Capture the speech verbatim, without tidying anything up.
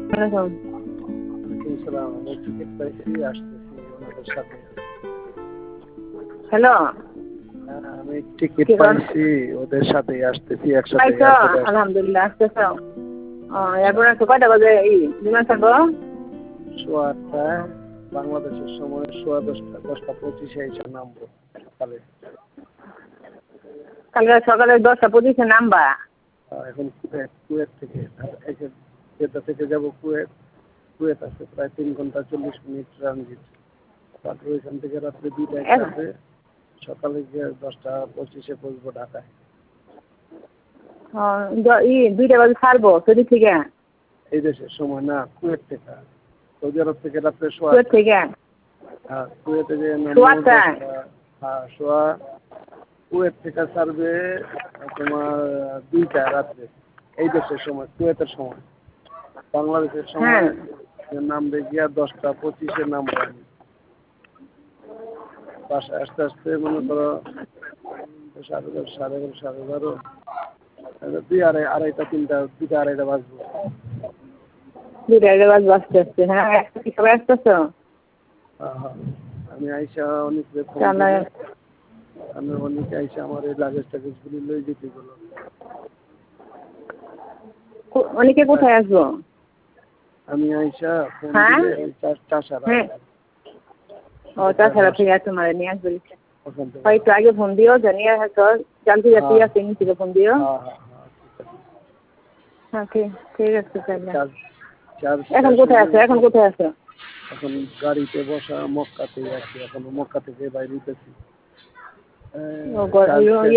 Hello, আমি ticket পাইছি, ওদের সাথে আসতেছি একসাথে। আলহামদুলিল্লাহ আসতেছ। এরপর আসো কয়টা বাজে এই বিমান থাকবো? সোয়া আটটায় বাংলাদেশের সময়, সোয়া দশটা দশটা পঁচিশে এসে নামবো সকালে। কালকে সকালে দশটা পঁচিশে নামবা? এখন কুয়েত কুয়েত থেকে জেদ্দা থেকে যাবো কুয়েত। কুয়েত আছে প্রায় তিন ঘন্টা চল্লিশ মিনিট ট্রানজিট। তারপরে ওইখান থেকে রাত্রে দুইটায় আসবে, সকালে গিয়ে দশটা পঁচিশে পৌঁছবো ঢাকায়। দুইটা বাজে ছাড়বো সৌদি থেকে? এই দেশের সময় না, কুয়েত থেকে। সৌদি আরব থেকে রাত্রে সোয়া কুয়েত থেকে? হ্যাঁ, কুয়েতে যে হ্যাঁ সোয়া কুয়েত থেকে ছাড়বে তোমার দুইটা রাত্রে এই দেশের সময়, কুয়েতের সময়। বাংলাদেশের সময় নামবে গিয়া দশটা পঁচিশে নামবো আমি। বাসায় আস্তে আস্তে মনে করো সাড়ে দশ সাড়ে এগারো সাড়ে এগারো দুই আড়াই আড়াইটা তিনটা দুইটা আড়াইটা বাজবো। দুইটা আড়াইটা বাজবো আস্তে আস্তে। হ্যাঁ, সবাই আসতেছ? হ্যাঁ হ্যাঁ, আমি আইসা অনেক আমি অনেকে আইসা আমার এই লাগেজ টাগেজ গুলি লই যেতে গেলো। অনেকে কোথায় আসবো? আমি আইসা ফোন দিলে চাষারা। ও চাষারা থেকে তোমার নিয়ে আসবো। একটু আগে ফোন দিও, জানিয়ে হয়তো জানতে যাচ্ছি আছে থেকে ফোন দিও। হ্যাঁ ঠিক আছে তাহলে। এখন কোথায় আছো? এখন কোথায় আছো? এখন গাড়িতে বসা মক্কাতে আছি, এখন মক্কা থেকে বাইরে হইতেছি।